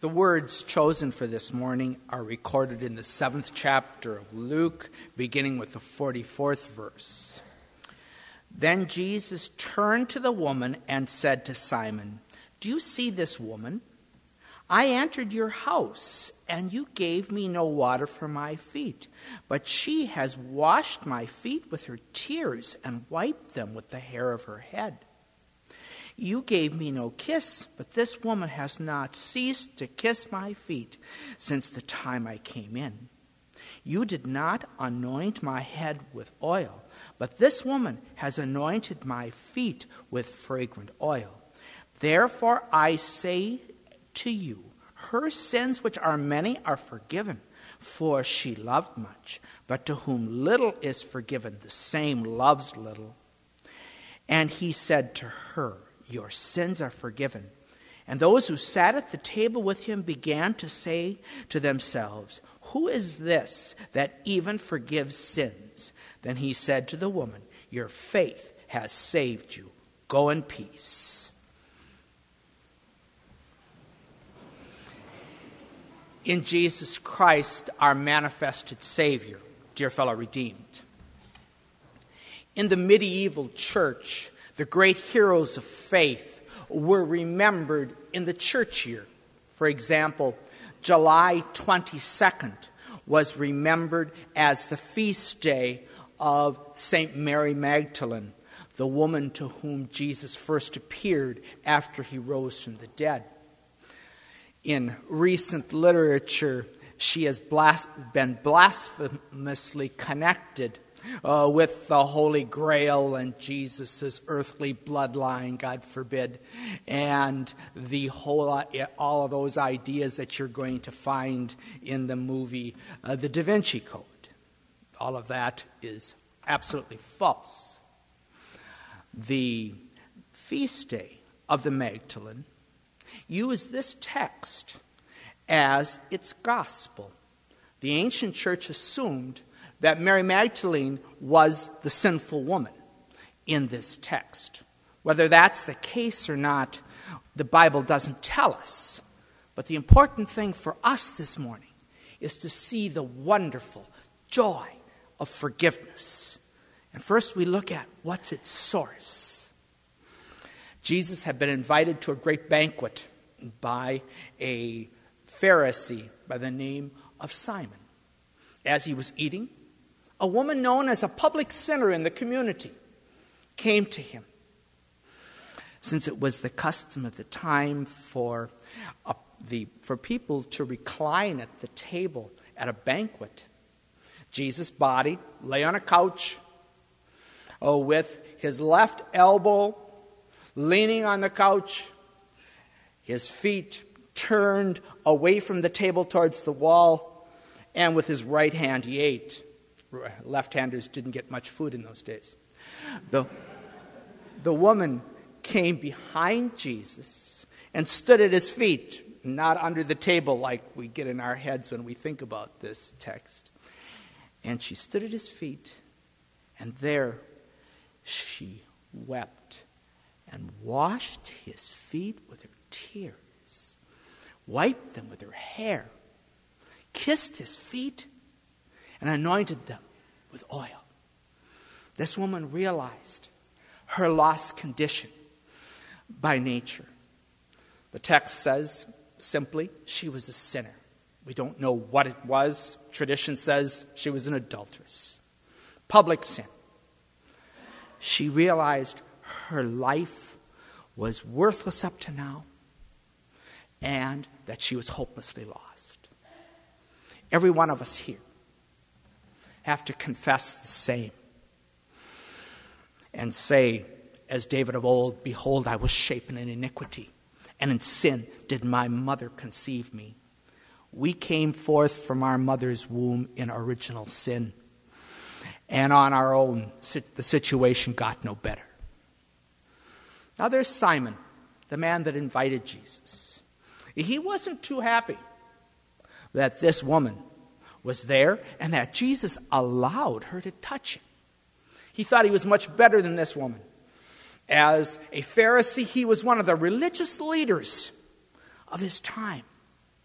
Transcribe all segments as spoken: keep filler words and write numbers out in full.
The words chosen for this morning are recorded in the seventh chapter of Luke, beginning with the forty-fourth verse. Then Jesus turned to the woman and said to Simon, "Do you see this woman? I entered your house, and you gave me no water for my feet, but she has washed my feet with her tears and wiped them with the hair of her head. You gave me no kiss, but this woman has not ceased to kiss my feet since the time I came in. You did not anoint my head with oil, but this woman has anointed my feet with fragrant oil. Therefore I say to you, her sins, which are many, are forgiven, for she loved much. But to whom little is forgiven, the same loves little." And he said to her, "Your sins are forgiven." And those who sat at the table with him began to say to themselves, "Who is this that even forgives sins?" Then he said to the woman, "Your faith has saved you. Go in peace." In Jesus Christ, our manifested Savior, dear fellow redeemed. In the medieval church, the great heroes of faith were remembered in the church year. For example, July twenty-second was remembered as the feast day of Saint Mary Magdalene, the woman to whom Jesus first appeared after he rose from the dead. In recent literature, she has blas- been blasphemously connected Uh, with the Holy Grail and Jesus' earthly bloodline, God forbid, and the whole uh, all of those ideas that you're going to find in the movie uh, The Da Vinci Code. All of that is absolutely false. The feast day of the Magdalene used this text as its gospel. The ancient church assumed that Mary Magdalene was the sinful woman in this text. Whether that's the case or not, the Bible doesn't tell us. But the important thing for us this morning is to see the wonderful joy of forgiveness. And first we look at what's its source. Jesus had been invited to a great banquet by a Pharisee by the name of Simon. As he was eating, a woman known as a public sinner in the community came to him. Since it was the custom at the time for uh, the for people to recline at the table at a banquet, Jesus' body lay on a couch oh, with his left elbow leaning on the couch, his feet turned away from the table towards the wall, and with his right hand he ate. Left-handers didn't get much food in those days. The, the woman came behind Jesus and stood at his feet, not under the table like we get in our heads when we think about this text. And she stood at his feet, and there she wept and washed his feet with her tears, wiped them with her hair, kissed his feet, and anointed them with oil. This woman realized her lost condition by nature. The text says simply she was a sinner. We don't know what it was. Tradition says she was an adulteress. Public sin. She realized her life was worthless up to now and that she was hopelessly lost. Every one of us here have to confess the same and say, as David of old, "Behold, I was shapen in iniquity, and in sin did my mother conceive me." We came forth from our mother's womb in original sin, and on our own, the situation got no better. Now there's Simon, the man that invited Jesus. He wasn't too happy that this woman was there and that Jesus allowed her to touch him. He thought he was much better than this woman. As a Pharisee, he was one of the religious leaders of his time.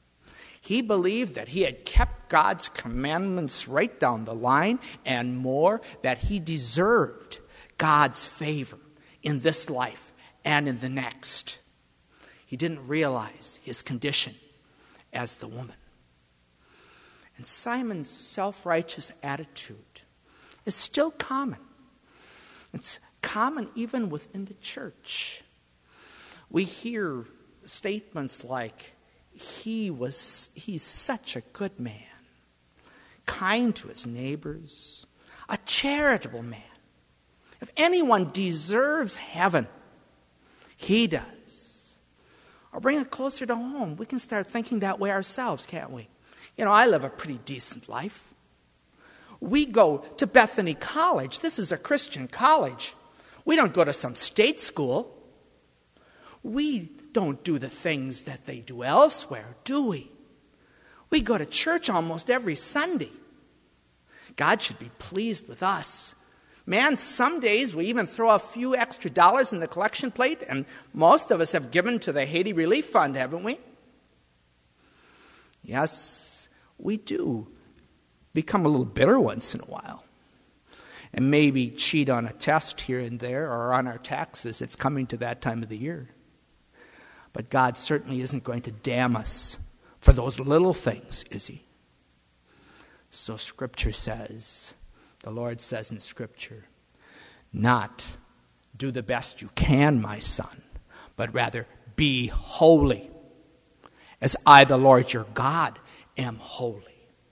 He believed that he had kept God's commandments right down the line, and more, that he deserved God's favor in this life and in the next. He didn't realize his condition as the woman. And Simon's self-righteous attitude is still common. It's common even within the church. We hear statements like, he was, he's such a good man, kind to his neighbors, a charitable man. If anyone deserves heaven, he does. Or bring it closer to home. We can start thinking that way ourselves, can't we? You know, I live a pretty decent life. We go to Bethany College. This is a Christian college. We don't go to some state school. We don't do the things that they do elsewhere, do we? We go to church almost every Sunday. God should be pleased with us. Man, some days we even throw a few extra dollars in the collection plate, and most of us have given to the Haiti Relief Fund, haven't we? Yes, we do become a little bitter once in a while, and maybe cheat on a test here and there or on our taxes. It's coming to that time of the year. But God certainly isn't going to damn us for those little things, is he? So Scripture says, the Lord says in Scripture, not do the best you can, my son, but rather be holy, as I, the Lord your God, am holy.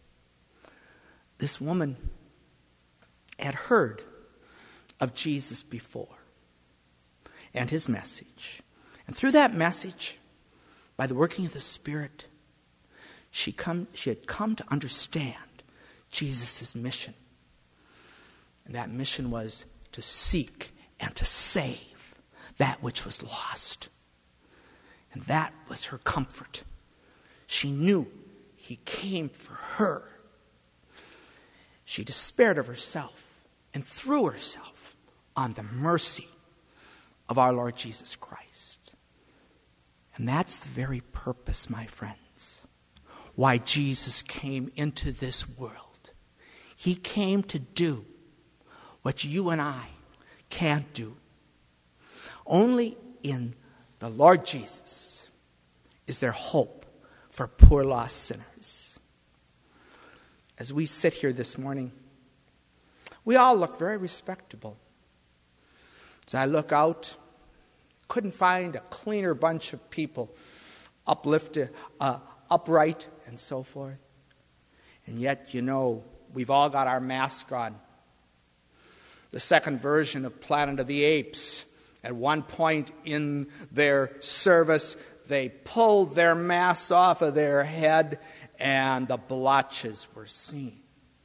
This woman had heard of Jesus before and his message. And through that message, by the working of the Spirit, she, come, she had come to understand Jesus' mission. And that mission was to seek and to save that which was lost. And that was her comfort. She knew he came for her. She despaired of herself and threw herself on the mercy of our Lord Jesus Christ. And that's the very purpose, my friends, why Jesus came into this world. He came to do what you and I can't do. Only in the Lord Jesus is there hope for poor lost sinners. As we sit here this morning, we all look very respectable. As I look out, couldn't find a cleaner bunch of people, uplifted, uh, upright, and so forth. And yet, you know, we've all got our mask on. The second version of Planet of the Apes, at one point in their service, they pulled their masks off of their head, and the blotches were seen.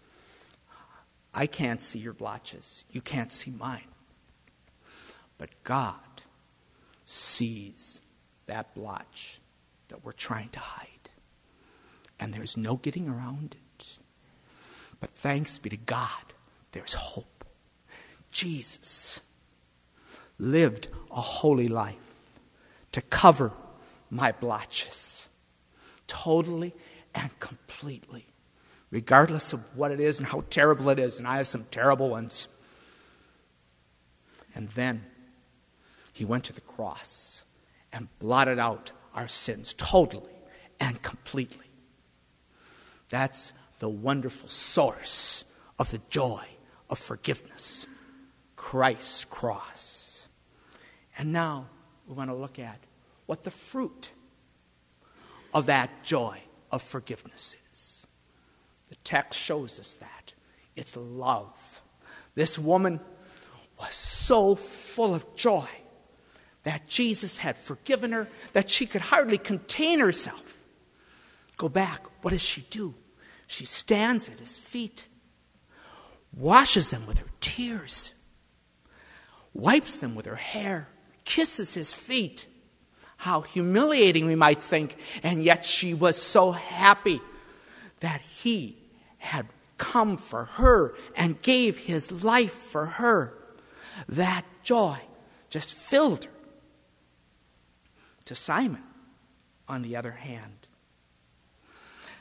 I can't see your blotches. You can't see mine. But God sees that blotch that we're trying to hide. And there's no getting around it. But thanks be to God, there's hope. Jesus lived a holy life to cover my blotches totally and completely, regardless of what it is and how terrible it is. And I have some terrible ones. And then he went to the cross and blotted out our sins totally and completely. That's the wonderful source of the joy of forgiveness, Christ's cross. And now we want to look at what the fruit of that joy of forgiveness is. The text shows us that. It's love. This woman was so full of joy that Jesus had forgiven her, that she could hardly contain herself. Go back. What does she do? She stands at his feet, washes them with her tears, wipes them with her hair, kisses his feet. How humiliating, we might think, and yet she was so happy that he had come for her and gave his life for her. That joy just filled her. To Simon, on the other hand,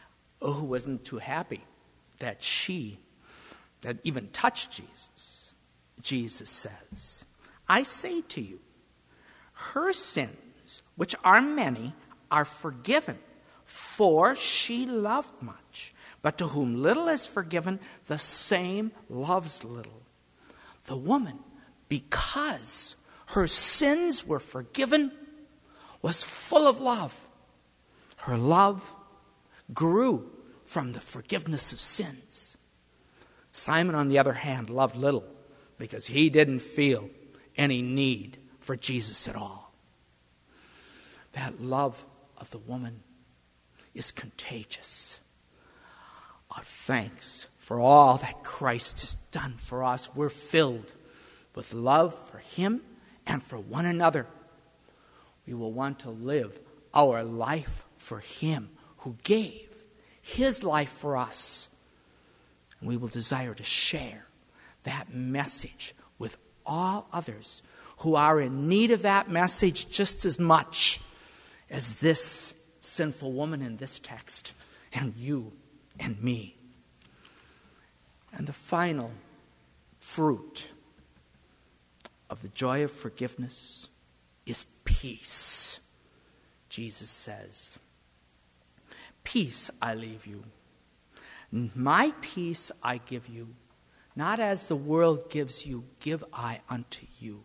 who wasn't too happy that she, that even touched Jesus. Jesus says, I say to you, her sins, which are many, are forgiven, for she loved much. But to whom little is forgiven, the same loves little. The woman, because her sins were forgiven, was full of love. Her love grew from the forgiveness of sins. Simon, on the other hand, loved little because he didn't feel any need for Jesus at all. That love of the woman is contagious. Our thanks for all that Christ has done for us. We're filled with love for him and for one another. We will want to live our life for him who gave his life for us. And we will desire to share that message with all others who are in need of that message just as much as this sinful woman in this text, and you and me. And the final fruit of the joy of forgiveness is peace. Jesus says, peace I leave you. My peace I give you. Not as the world gives you, give I unto you.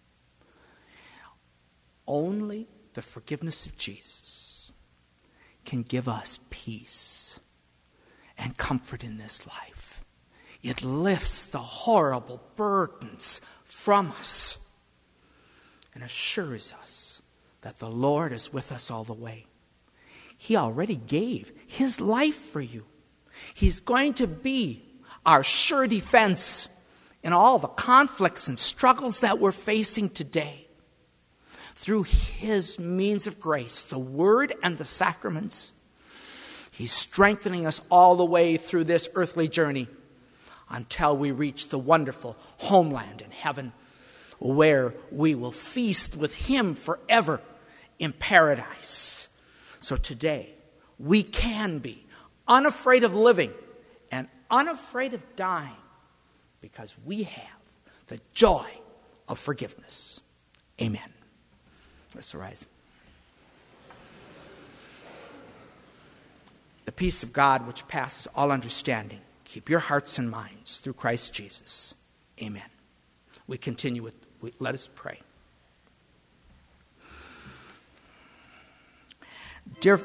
Only the forgiveness of Jesus can give us peace and comfort in this life. It lifts the horrible burdens from us and assures us that the Lord is with us all the way. He already gave his life for you. He's going to be our sure defense in all the conflicts and struggles that we're facing today. Through his means of grace, the word and the sacraments, he's strengthening us all the way through this earthly journey until we reach the wonderful homeland in heaven, where we will feast with him forever in paradise. So today, we can be unafraid of living and unafraid of dying because we have the joy of forgiveness. Amen. Let's rise. The peace of God, which passes all understanding, keep your hearts and minds through Christ Jesus. Amen. We continue with, we, let us pray. Dear,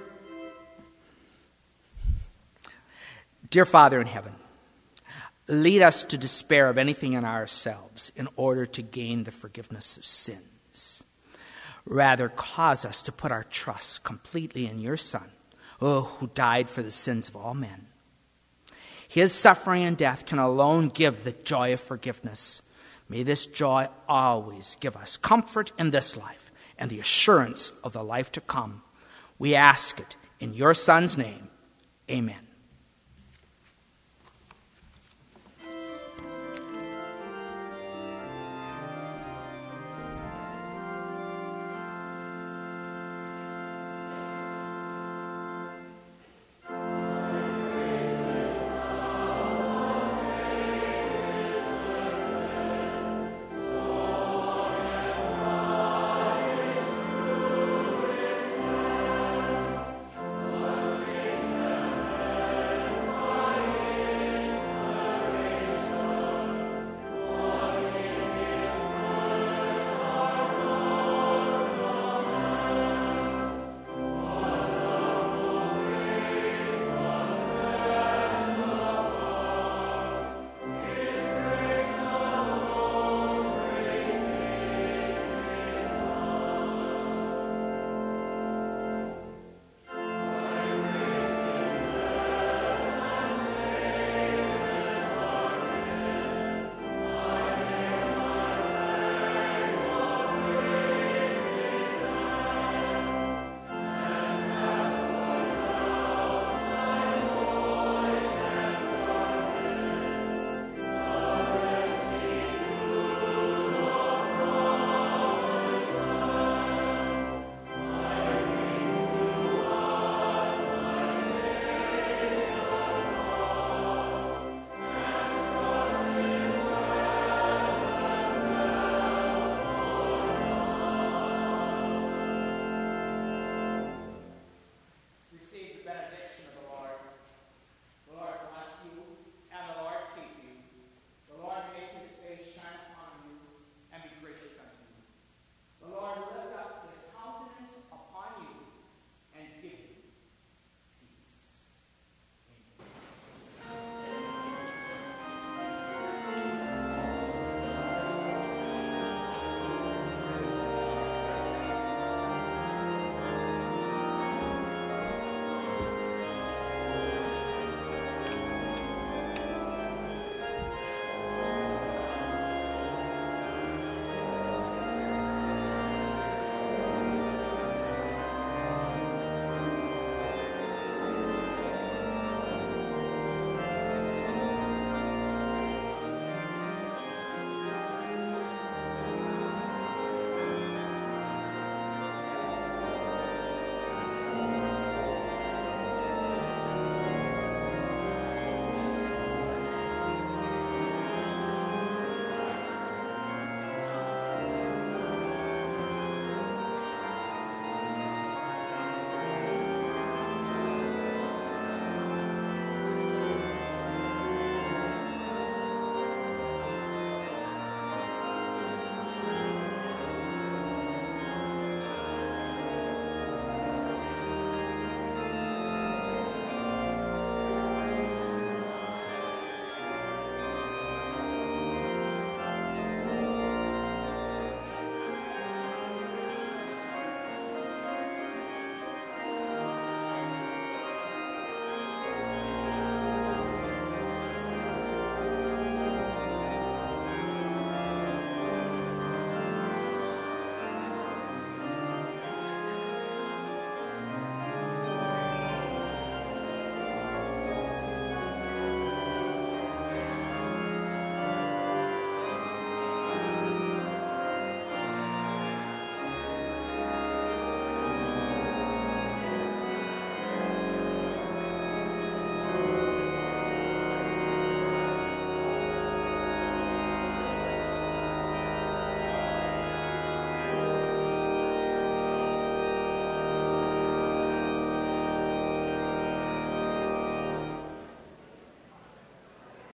dear Father in heaven, lead us to despair of anything in ourselves in order to gain the forgiveness of sins. Rather, cause us to put our trust completely in your Son, oh, who died for the sins of all men. His suffering and death can alone give the joy of forgiveness. May this joy always give us comfort in this life and the assurance of the life to come. We ask it in your Son's name. Amen.